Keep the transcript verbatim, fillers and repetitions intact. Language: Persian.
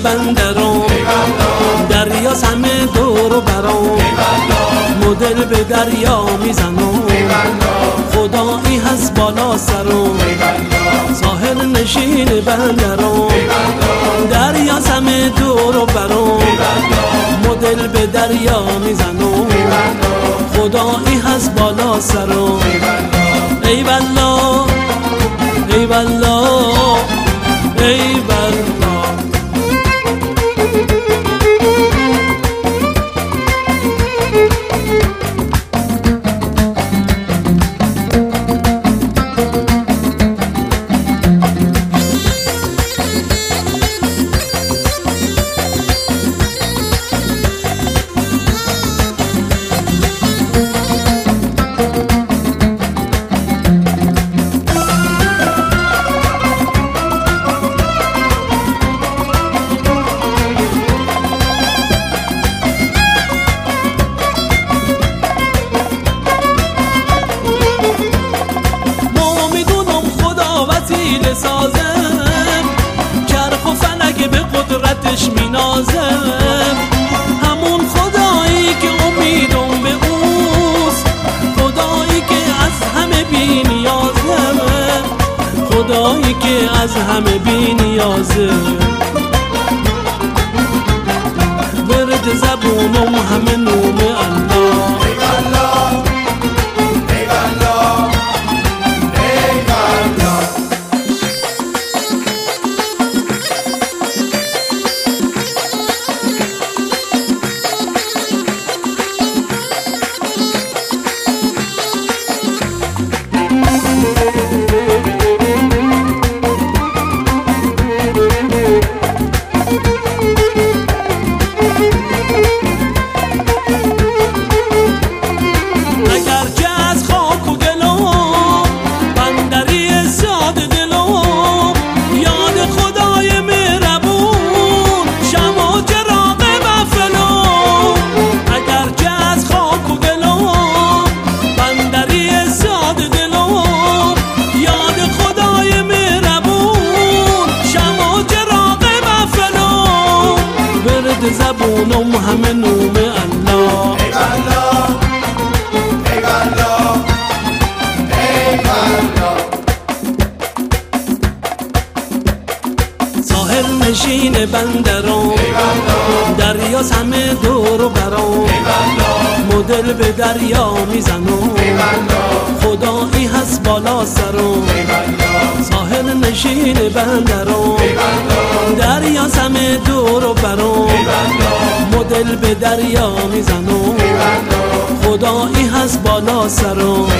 بندرم، دریا همه دور و برام، مدل به دریا میزنم، خدایی هست بالا سرم، ساحل نشین بندرم، دریا همه دور و برام، مدل به دریا میزنم، خدایی هست بالا سرم. ای والله ای والله ای والله. وسیله سازم، چرخ و فلک به قدرتش مینازم، همون خدایی که امیدم به اوست، خدایی که از همه بی نیازم، خدایی که از همه بی نیازه. ورد زبونم همه نوم الله. زبونم همه نوم الله. ای والله ای والله ای والله. ساحل نشین بندرم، دریا همه دور و برام، مدل به دریا میزنم، خدایی هست بالا سرم، ساحل نشین بندرم، دریا همه دور و برام، مدل به دریا میزنم، خدایی هست بالا سرم.